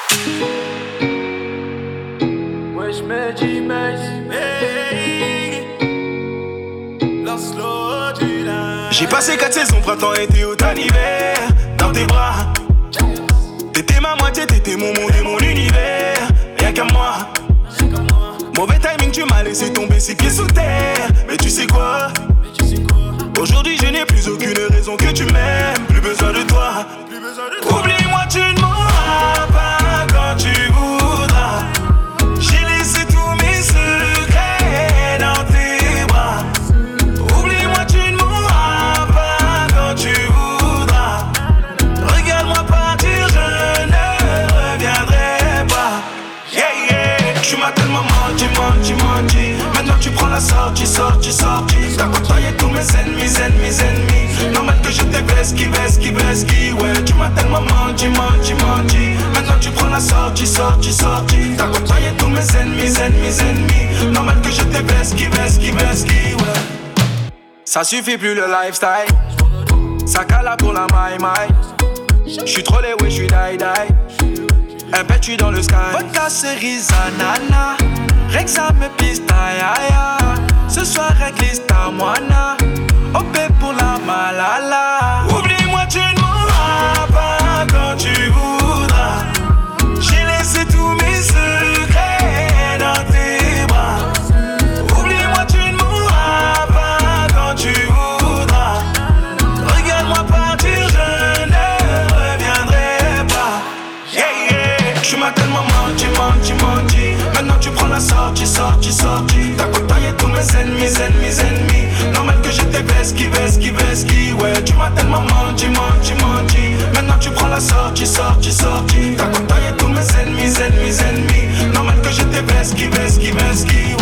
Wesh Meji Mace. J'ai passé 4 saisons, printemps, été, automne, hiver. Dans tes bras, t'étais ma moitié, t'étais mon monde et mon univers. Rien qu'à moi. Mauvais timing, tu m'as laissé tomber 6 pieds sous terre. Mais tu sais quoi? Aujourd'hui je n'ai plus aucune raison que tu m'aimes. Plus besoin de toi. Oublie-moi, tu ne m'auras pas quand tu voudras. J'ai laissé tous mes secrets dans tes bras. Oublie-moi, tu ne m'auras pas quand tu voudras. Regarde-moi partir, je ne reviendrai pas. Yeah, yeah. Tu m'as tellement menti. Maintenant tu prends la sortie. T'as côtoyé tous mes ennemis. Normal que je te vesqui. Ouais, tu m'as tellement menti. Maintenant tu prends la sortie. T'as côtoyé tous mes ennemis. Normal que je te vesqui, ouais. Ça suffit plus le lifestyle. Ça cala pour la my. J'suis trollé, ouais, j'suis die. Un pet, j'suis dans le sky. Vodka, cerise, ananas. Rexa me pista, ya. Ce soir, réglisse ta moana. OP pour la malala. Oublie-moi, tu ne m'auras pas quand tu voudras. J'ai laissé tous mes secrets dans tes bras. Oublie-moi, tu ne m'auras pas quand tu voudras. Regarde-moi partir, je ne reviendrai pas. Yeah, yeah. Tu m'as tellement menti. Maintenant tu prends la sortie. T'as côtoyé tous mes ennemis. Normal que je te vesqui. Ouais, tu m'as tellement menti. Maintenant tu prends la sortie. T'as côtoyé tous mes ennemis. Normal que je te vesqui.